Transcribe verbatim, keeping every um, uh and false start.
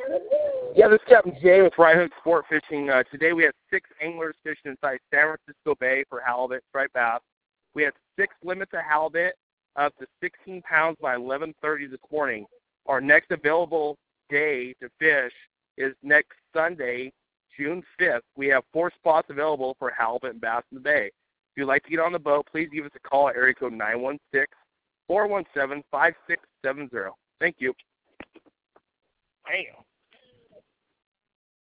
Yeah, this is Captain Jay with Right Hook Sport Fishing. Uh, today we have six anglers fishing inside San Francisco Bay for halibut, striped bass. We have six limits of halibut up to sixteen pounds by eleven thirty this morning. Our next available day to fish is next Sunday, June fifth. We have four spots available for halibut and bass in the bay. If you'd like to get on the boat, please give us a call at area code nine one six, four one seven, five six seven zero. Thank you. Damn.